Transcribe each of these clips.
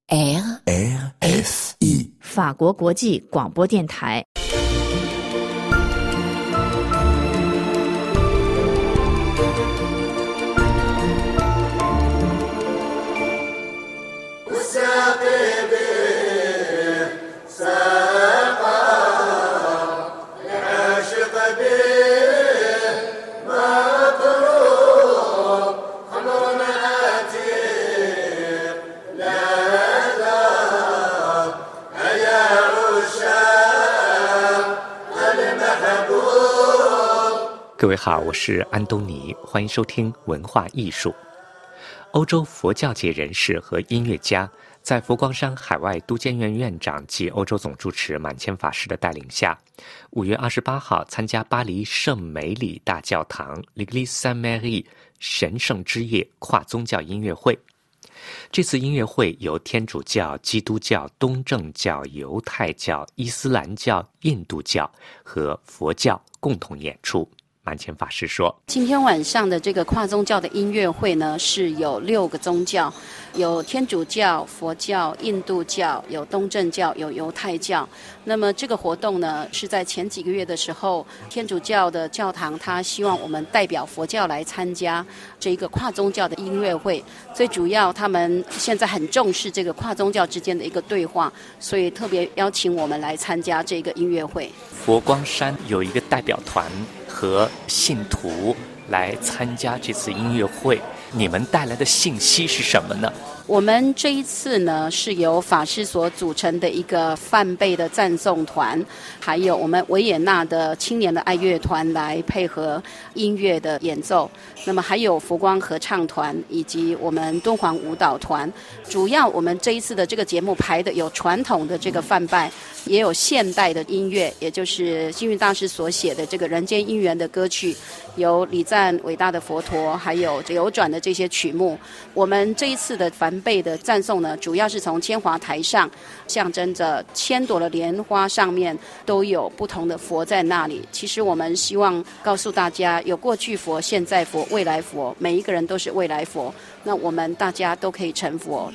RFI 法国国际广播电台。 各位好，我是安东尼，欢迎收听文化艺术。欧洲佛教界人士和音乐家在佛光山海外都监院院长及欧洲总住持满谦法师的带领下，5月28号参加巴黎圣梅里大教堂 L'Église Sainte-Marie 神圣之夜跨宗教音乐会。这次音乐会由天主教、基督教、东正教、犹太教、伊斯兰教、印度教和佛教共同演出。满谦法师说， 今天晚上的这个跨宗教的音乐会呢，是有6个宗教，有天主教、佛教、印度教，有东正教，有犹太教。那么这个活动呢，是在前几个月的时候，天主教的教堂他希望我们代表佛教来参加这一个跨宗教的音乐会。最主要他们现在很重视这个跨宗教之间的一个对话，所以特别邀请我们来参加这个音乐会。 佛光山有一个代表团和信徒来参加这次音乐会，你们带来的信息是什么呢？ 我们这一次呢，是由法师所组成的一个梵贝的赞颂团，还有我们维也纳的青年的爱乐团来配合音乐的演奏，那么还有佛光合唱团以及我们敦煌舞蹈团。主要我们这一次的这个节目排的有传统的这个梵拜，也有现代的音乐，也就是星云大师所写的这个人间姻缘的歌曲，有礼赞伟大的佛陀，还有流转的这些曲目。我们这一次的梵贝的赞颂呢，主要是从千华台上，象征着千朵的莲花上面都有不同的佛在那里。其实我们希望告诉大家，有过去佛、现在佛、未来佛，每一个人都是未来佛，那我们大家都可以成佛。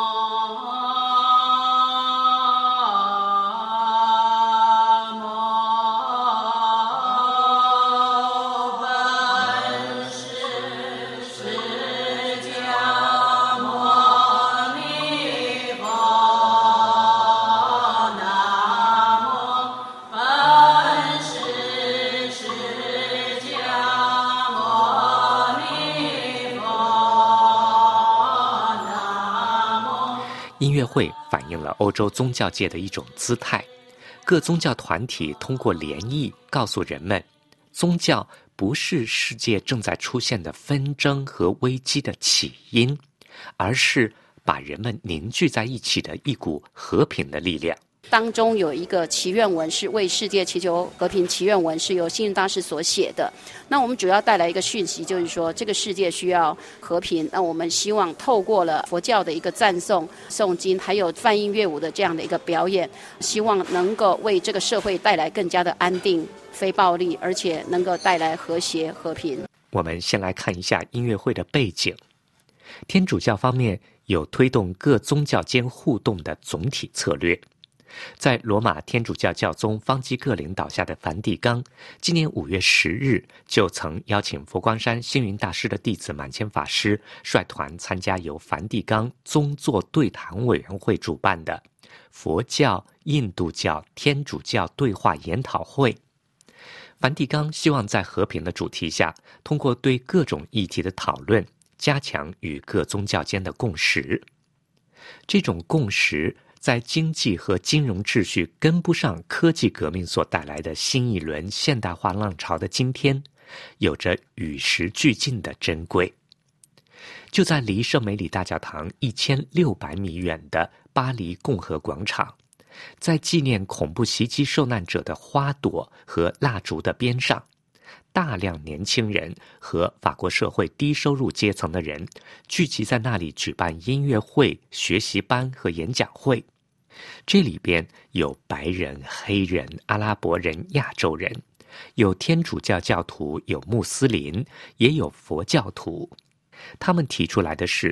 音乐会反映了欧洲宗教界的一种姿态，各宗教团体通过联谊告诉人们，宗教不是世界正在出现的纷争和危机的起因，而是把人们凝聚在一起的一股和平的力量。 当中有一个祈愿文，是为世界祈求和平祈愿文，是由星云大师所写的。那我们主要带来一个讯息，就是说这个世界需要和平。那我们希望透过了佛教的一个赞颂、诵经，还有梵音乐舞的这样的一个表演，希望能够为这个社会带来更加的安定、非暴力，而且能够带来和谐和平。 我们先来看一下音乐会的背景。天主教方面有推动各宗教间互动的总体策略。在罗马天主教教宗方济各领导下的梵蒂冈，今年5月10日就曾邀请佛光山星云大师的弟子满谦法师率团参加由梵蒂冈宗座对谈委员会主办的佛教、印度教、天主教对话研讨会。梵蒂冈希望在和平的主题下，通过对各种议题的讨论，加强与各宗教间的共识。这种共识在经济和金融秩序跟不上科技革命所带来的新一轮现代化浪潮的今天，有着与时俱进的珍贵。就在离圣梅里大教堂1600米远的巴黎共和广场，在纪念恐怖袭击受难者的花朵和蜡烛的边上，大量年轻人和法国社会低收入阶层的人聚集在那里举办音乐会、学习班和演讲会。这里边有白人、黑人、阿拉伯人、亚洲人，有天主教教徒，有穆斯林，也有佛教徒。他们提出来的是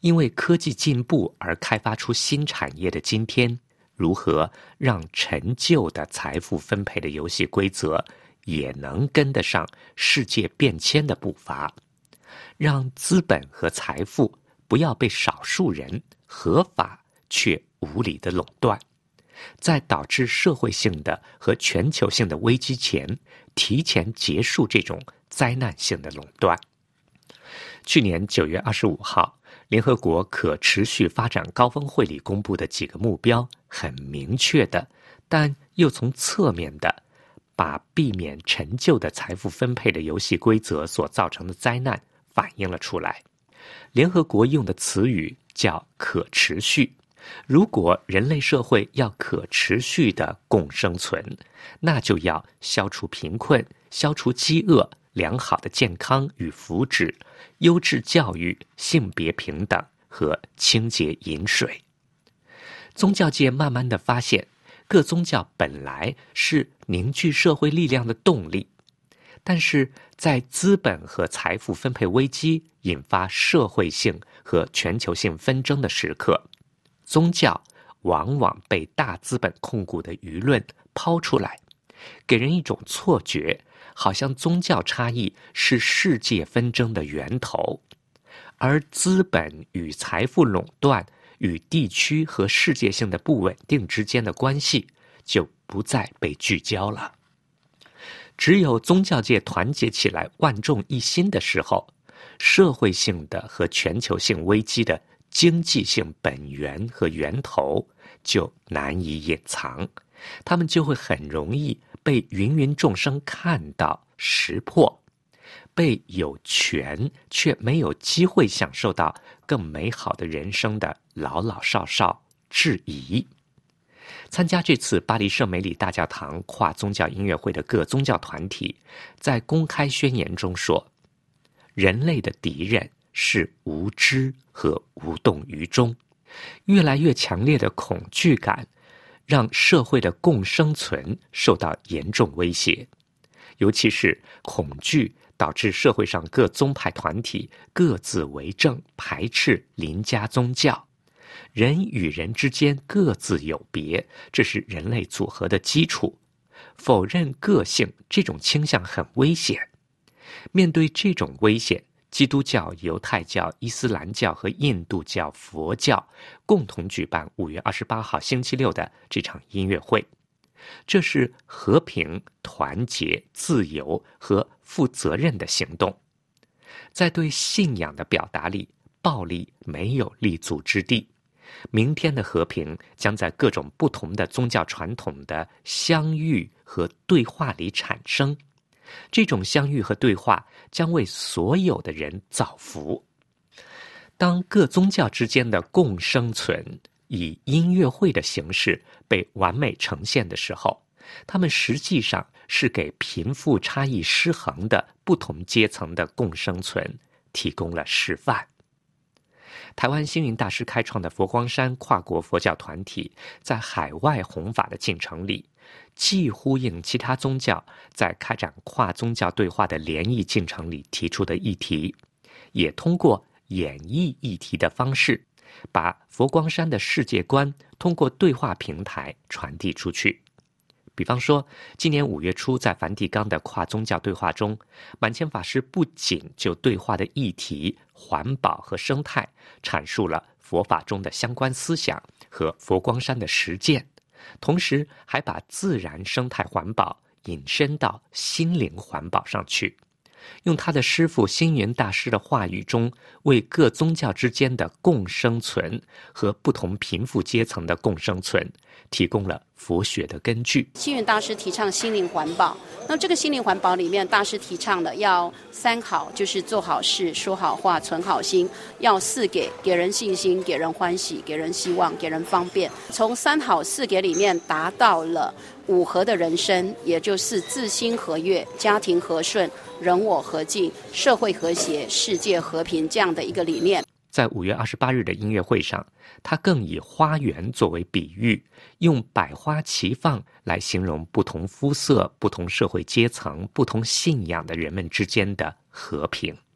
因为科技进步而开发出新产业的今天，如何让陈旧的财富分配的游戏规则也能跟得上世界变迁的步伐，让资本和财富不要被少数人合法却无理的垄断，在导致社会性的和全球性的危机前，提前结束这种灾难性的垄断。去年9月25号，联合国可持续发展高峰会里公布的几个目标，很明确的，但又从侧面的，把避免陈旧的财富分配的游戏规则所造成的灾难反映了出来。联合国用的词语叫可持续。如果人类社会要可持续的共生存，那就要消除贫困、消除饥饿、良好的健康与福祉、优质教育、性别平等和清洁饮水。宗教界慢慢地发现，各宗教本来是凝聚社会力量的动力，但是在资本和财富分配危机引发社会性和全球性纷争的时刻，宗教往往被大资本控股的舆论抛出来，给人一种错觉，好像宗教差异是世界纷争的源头，而资本与财富垄断与地区和世界性的不稳定之间的关系就不再被聚焦了。只有宗教界团结起来万众一心的时候，社会性的和全球性危机的经济性本源和源头就难以隐藏，他们就会很容易被芸芸众生看到识破，被有权却没有机会享受到更美好的人生的老老少少质疑。参加这次巴黎圣梅里大教堂跨宗教音乐会的各宗教团体在公开宣言中说，人类的敌人是无知和无动于衷，越来越强烈的恐惧感让社会的共生存受到严重威胁，尤其是恐惧导致社会上各宗派团体各自为政，排斥邻家宗教，人与人之间各自有别，这是人类组合的基础。否认个性这种倾向很危险。面对这种危险，基督教、犹太教、伊斯兰教和印度教、佛教共同举办5月28号星期六的这场音乐会。这是和平、团结、自由和负责任的行动。在对信仰的表达里，暴力没有立足之地。明天的和平将在各种不同的宗教传统的相遇和对话里产生。这种相遇和对话将为所有的人造福。当各宗教之间的共生存以音乐会的形式被完美呈现的时候，他们实际上是给贫富差异失衡的不同阶层的共生存提供了示范。台湾星云大师开创的佛光山跨国佛教团体在海外弘法的进程里，既呼应其他宗教在开展跨宗教对话的联谊进程里提出的议题，也通过演绎议题的方式，把佛光山的世界观通过对话平台传递出去。比方说，今年5月初在梵蒂冈的跨宗教对话中，满谦法师不仅就对话的议题、环保和生态阐述了佛法中的相关思想和佛光山的实践，同时还把自然生态环保引申到心灵环保上去，用他的师父星云大师的话语中，为各宗教之间的共生存和不同贫富阶层的共生存提供了佛学的根据。 星云大师提倡心灵环保，那这个心灵环保里面，大师提倡的要3好，就是做好事、说好话、存好心；要4给人信心、给人欢喜、给人希望、给人方便。从3好4给里面达到了5和的人生，也就是自心和悦、家庭和顺、人我和敬、社会和谐、世界和平这样的一个理念。 在5月28日的音乐会上，他更以花园作为比喻，用百花齐放来形容不同肤色、不同社会阶层、不同信仰的人们之间的和平。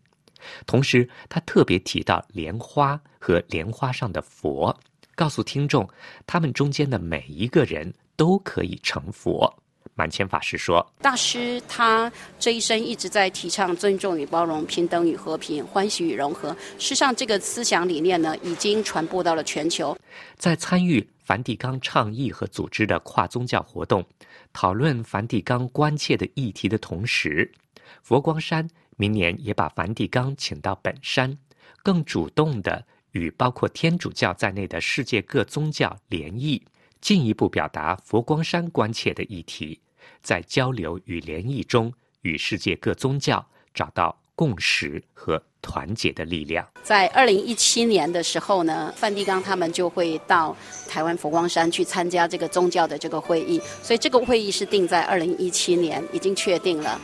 同时他特别提到莲花和莲花上的佛，告诉听众他们中间的每一个人都可以成佛。满谦法师说， 大师他这一生一直在提倡尊重与包容、平等与和平、欢喜与融合，事实上这个思想理念呢已经传播到了全球。 在参与梵蒂冈倡议和组织的跨宗教活动，讨论梵蒂冈关切的议题的同时，佛光山明年也把梵蒂冈请到本山，更主动地与包括天主教在内的世界各宗教联谊，进一步表达佛光山关切的议题，在交流与联谊中与世界各宗教找到共识和团结的力量。 在2017年的时候呢，梵蒂冈他们就会到台湾佛光山去参加这个宗教的这个会议，所以这个会议是定在2017年，已经确定了。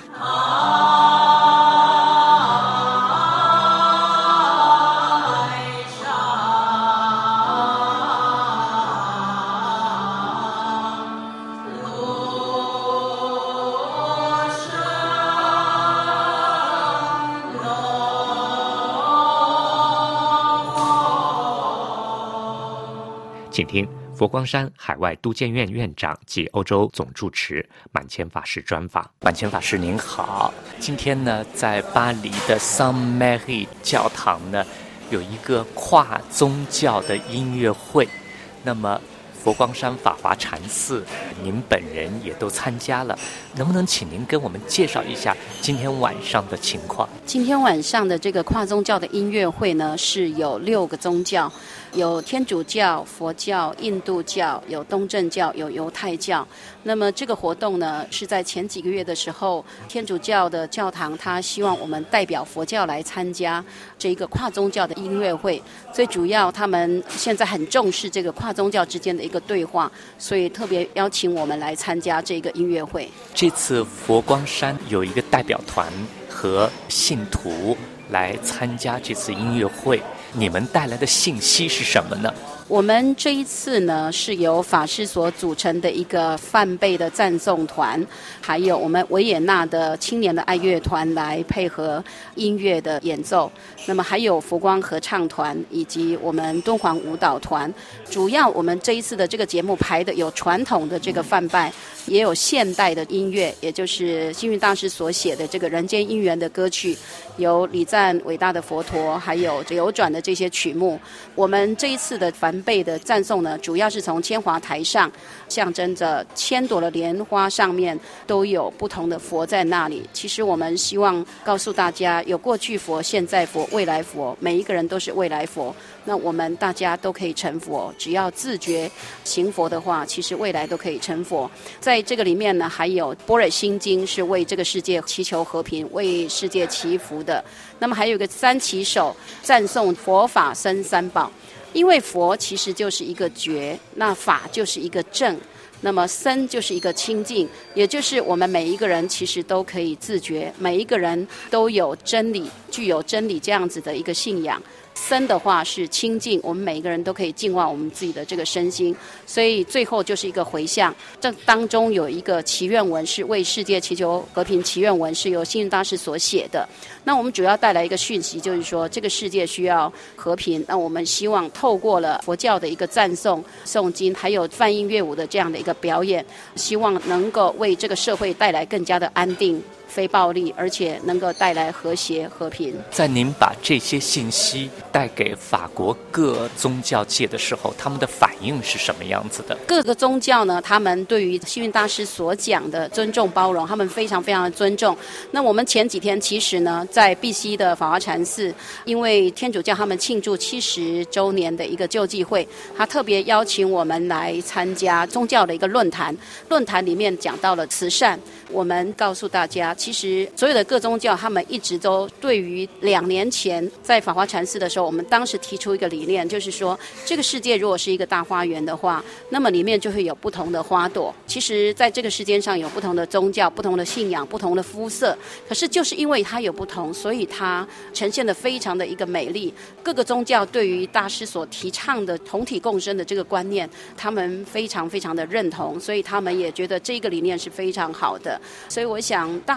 请听佛光山海外都监院院长及欧洲总住持满谦法师专访。满谦法师您好，今天呢，在巴黎的圣梅里教堂呢，有一个跨宗教的音乐会。那么佛光山法华禅寺，您本人也都参加了，能不能请您跟我们介绍一下今天晚上的情况？ 今天晚上的这个跨宗教的音乐会呢，是有6个宗教，有天主教、佛教、印度教，有东正教，有犹太教。那么这个活动呢，是在前几个月的时候，天主教的教堂他希望我们代表佛教来参加这一个跨宗教的音乐会。最主要他们现在很重视这个跨宗教之间的一个对话，所以特别邀请我们来参加这个音乐会。 这次佛光山有一个代表团和信徒来参加这次音乐会，你们带来的信息是什么呢？ 我们这一次呢，是由法师所组成的一个梵贝的赞颂团，还有我们维也纳的青年的爱乐团来配合音乐的演奏，那么还有佛光合唱团以及我们敦煌舞蹈团。主要我们这一次的这个节目排的有传统的这个梵拜，也有现代的音乐，也就是星云大师所写的这个人间姻缘的歌曲，有礼赞伟大的佛陀，还有流转的这些曲目。我们这一次的梵贝的赞颂呢，主要是从千华台上，象征着千朵的莲花上面都有不同的佛在那里。其实我们希望告诉大家，有过去佛、现在佛、未来佛，每一个人都是未来佛。那我们大家都可以成佛，只要自觉行佛的话，其实未来都可以成佛。在这个里面呢，还有般若心经是为这个世界祈求和平，为世界祈福的。那么还有一个三起手赞颂佛法僧三宝，因为佛其实就是一个觉，那法就是一个正，那么僧就是一个清净，也就是我们每一个人其实都可以自觉，每一个人都有真理，具有真理这样子的一个信仰。僧的话是清净，我们每一个人都可以净化我们自己的这个身心，所以最后就是一个回向。这当中有一个祈愿文是为世界祈求和平，祈愿文是由星云大师所写的。那我们主要带来一个讯息，就是说这个世界需要和平，那我们希望透过了佛教的一个赞颂、诵经，还有梵音乐舞的这样的一个表演，希望能够为这个社会带来更加的安定、非暴力，而且能够带来和谐和平。 在您把这些信息带给法国各宗教界的时候，他们的反应是什么样子的？ 各个宗教呢，他们对于星云大师所讲的尊重包容，他们非常非常的尊重。那我们前几天其实呢，在碧溪的法华禅寺，因为天主教他们庆祝70周年的一个救济会，他特别邀请我们来参加宗教的一个论坛。论坛里面讲到了慈善，我们告诉大家，其实所有的各宗教他们一直都对于2年前在法华禅寺的时候，我们当时提出一个理念，就是说这个世界如果是一个大花园的话，那么里面就会有不同的花朵。其实在这个世界上有不同的宗教、不同的信仰、不同的肤色，可是就是因为它有不同，所以它呈现的非常的一个美丽。各个宗教对于大师所提倡的同体共生的这个观念，他们非常非常的认同，所以他们也觉得这个理念是非常好的。所以我想大师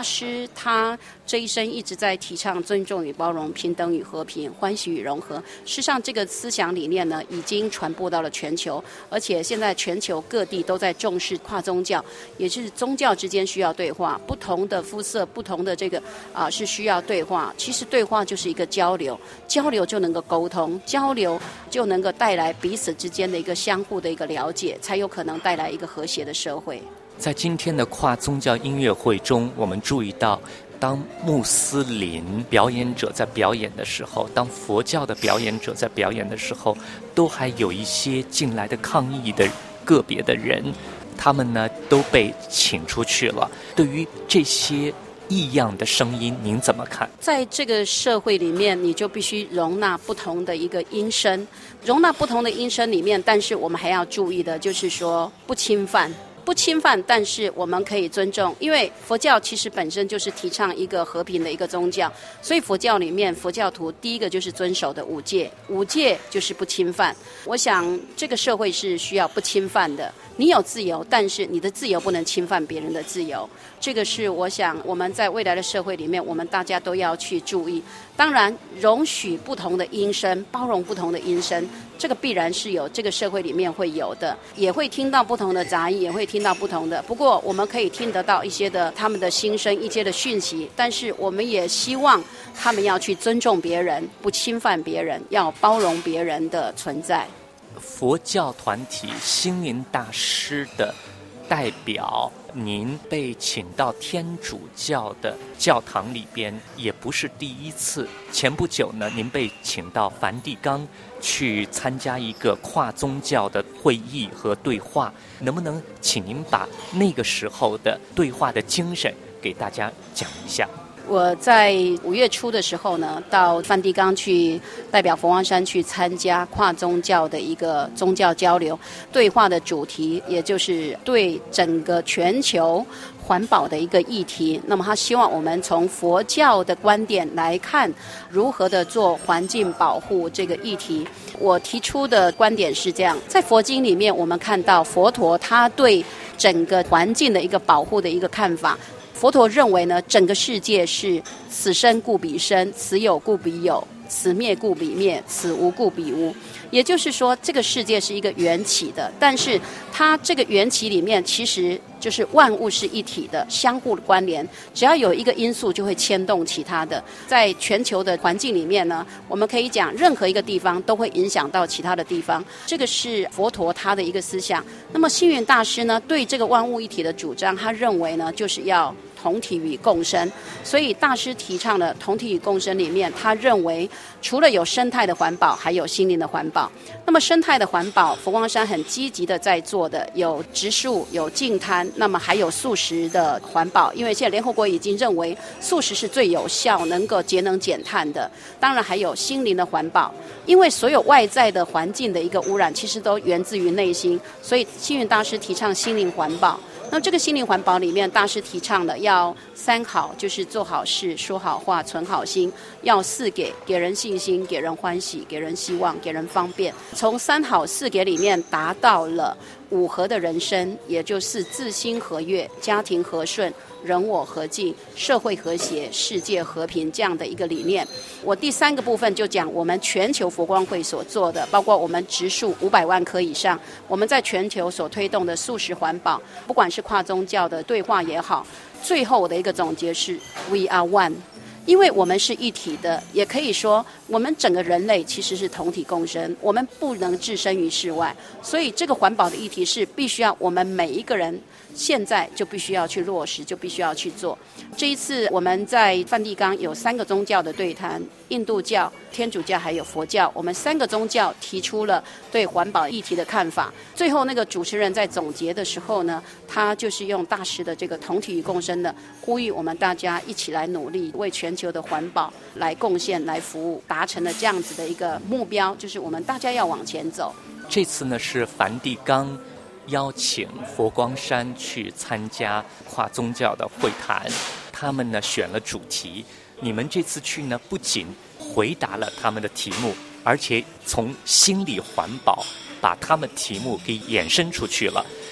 师他这一生一直在提倡尊重与包容、平等与和平、欢喜与融合。事实上，这个思想理念呢，已经传播到了全球，而且现在全球各地都在重视跨宗教，也就是宗教之间需要对话，不同的肤色、不同的这个是需要对话。其实对话就是一个交流，交流就能够沟通，交流就能够带来彼此之间的一个相互的一个了解，才有可能带来一个和谐的社会。 在今天的跨宗教音乐会中，我们注意到当穆斯林表演者在表演的时候，当佛教的表演者在表演的时候，都还有一些进来的抗议的个别的人，他们呢都被请出去了。对于这些异样的声音，您怎么看？ 在这个社会里面，你就必须容纳不同的一个音声，容纳不同的音声里面，但是我们还要注意的就是说不侵犯，但是我们可以尊重，因为佛教其实本身就是提倡一个和平的一个宗教，所以佛教里面佛教徒第一个就是遵守的五戒，五戒就是不侵犯。我想这个社会是需要不侵犯的，你有自由，但是你的自由不能侵犯别人的自由，这个是我想我们在未来的社会里面，我们大家都要去注意。当然，容许不同的音声，包容不同的音声，这个必然是有这个社会里面会有的，也会听到不同的杂音，也会听到不同的。不过，我们可以听得到一些的他们的心声，一些的讯息，但是我们也希望他们要去尊重别人，不侵犯别人，要包容别人的存在。 佛教团体星云大师的代表，您被请到天主教的教堂里边也不是第一次。前不久呢，您被请到梵蒂冈去参加一个跨宗教的会议和对话，能不能请您把那个时候的对话的精神给大家讲一下？ 我在5月初的时候呢，到梵蒂冈去代表佛光山去参加跨宗教的一个宗教交流对话的主题，也就是对整个全球环保的一个议题。那么他希望我们从佛教的观点来看如何的做环境保护这个议题。我提出的观点是这样，在佛经里面我们看到佛陀他对整个环境的一个保护的一个看法。佛陀认为呢，整个世界是此生故彼生，此有故彼有，此灭故彼灭，此无故彼无。也就是说，这个世界是一个缘起的，但是它这个缘起里面其实就是万物是一体的，相互关联，只要有一个因素就会牵动其他的。在全球的环境里面呢，我们可以讲任何一个地方都会影响到其他的地方，这个是佛陀他的一个思想。那么星云大师呢，对这个万物一体的主张，他认为呢，就是要同体与共生，所以大师提倡的同体与共生里面，他认为除了有生态的环保，还有心灵的环保。那么生态的环保，佛光山很积极的在做的，有植树，有净滩，那么还有素食的环保。因为现在联合国已经认为素食是最有效，能够节能减碳的。当然还有心灵的环保，因为所有外在的环境的一个污染，其实都源自于内心，所以星云大师提倡心灵环保。那么这个心灵环保里面，大师提倡的要3好，就是做好事、说好话、存好心；要4给，给人信心、给人欢喜、给人希望、给人方便。从3好4给里面达到了5和的人生，也就是自心和悦、家庭和顺、人我和敬、社会和谐、世界和平这样的一个理念。我第3个部分就讲我们全球佛光会所做的，包括我们植树500万棵以上，我们在全球所推动的素食环保，不管是跨宗教的对话也好，最后我的一个总结是 We are one。因为我们是一体的，也可以说我们整个人类其实是同体共生，我们不能置身于世外，所以这个环保的议题是必须要我们每一个人现在就必须要去落实，就必须要去做。这一次我们在梵蒂冈有3个宗教的对谈，印度教、天主教还有佛教，我们3个宗教提出了对环保议题的看法。最后那个主持人在总结的时候呢，他就是用大师的这个同体与共生的呼吁我们大家一起来努力，为全球的环保来贡献、来服务，达成了这样子的一个目标，就是我们大家要往前走。 这次呢是梵蒂冈邀请佛光山去参加跨宗教的会谈，他们呢选了主题。你们这次去呢，不仅回答了他们的题目，而且从心理环保把他们题目给延伸出去了。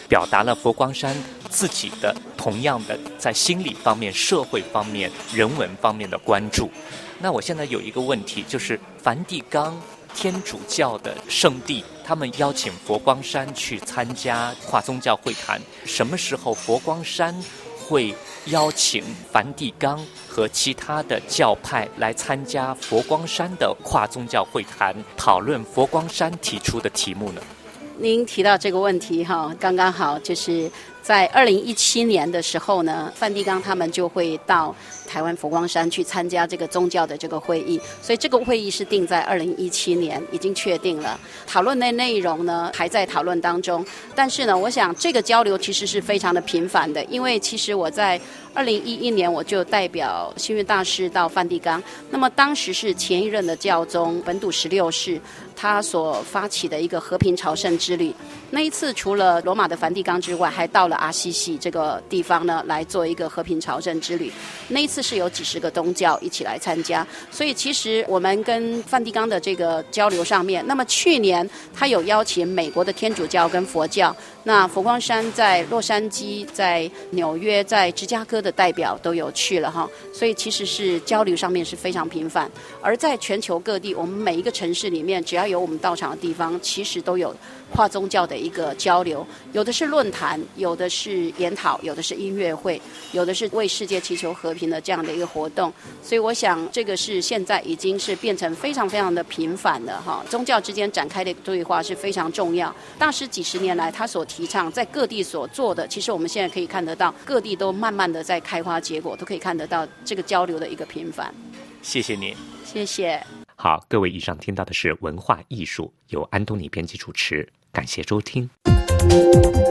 表达了佛光山自己的同样的在心理方面、社会方面、人文方面的关注。那我现在有一个问题，就是梵蒂冈天主教的圣地，他们邀请佛光山去参加跨宗教会谈，什么时候佛光山会邀请梵蒂冈和其他的教派来参加佛光山的跨宗教会谈，讨论佛光山提出的题目呢？ 您提到这个问题刚刚好，就是在2017年的时候呢，梵蒂冈他们就会到台湾佛光山去参加这个宗教的这个会议，所以这个会议是定在2017年，已经确定了。讨论的内容呢还在讨论当中，但是呢，我想这个交流其实是非常的频繁的，因为其实我在2011年我就代表星云大师到梵蒂冈，那么当时是前一任的教宗本笃16世他所发起的一个和平朝圣之旅。那一次除了罗马的梵蒂冈之外，还到了阿西西这个地方呢，来做一个和平朝圣之旅。那一次是有几十个宗教一起来参加，所以其实我们跟梵蒂冈的这个交流上面，那么去年他有邀请美国的天主教跟佛教，那佛光山在洛杉矶、在纽约、在芝加哥的代表都有去了所以其实是交流上面是非常频繁。而在全球各地，我们每一个城市里面，只要有我们到场的地方，其实都有跨宗教的一个交流，有的是论坛，有的是研讨，有的是音乐会，有的是为世界祈求和平的这样的一个活动。所以我想这个是现在已经是变成非常非常的频繁的宗教之间展开的对话是非常重要。大师几十年来他所提倡在各地所做的，其实我们现在可以看得到，各地都慢慢的在开花结果，都可以看得到这个交流的一个频繁。 谢谢您。 谢谢。 好，各位，以上听到的是文化艺术，由安东尼编辑主持，感谢收听。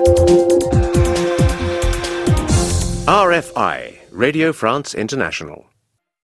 RFI, Radio France International.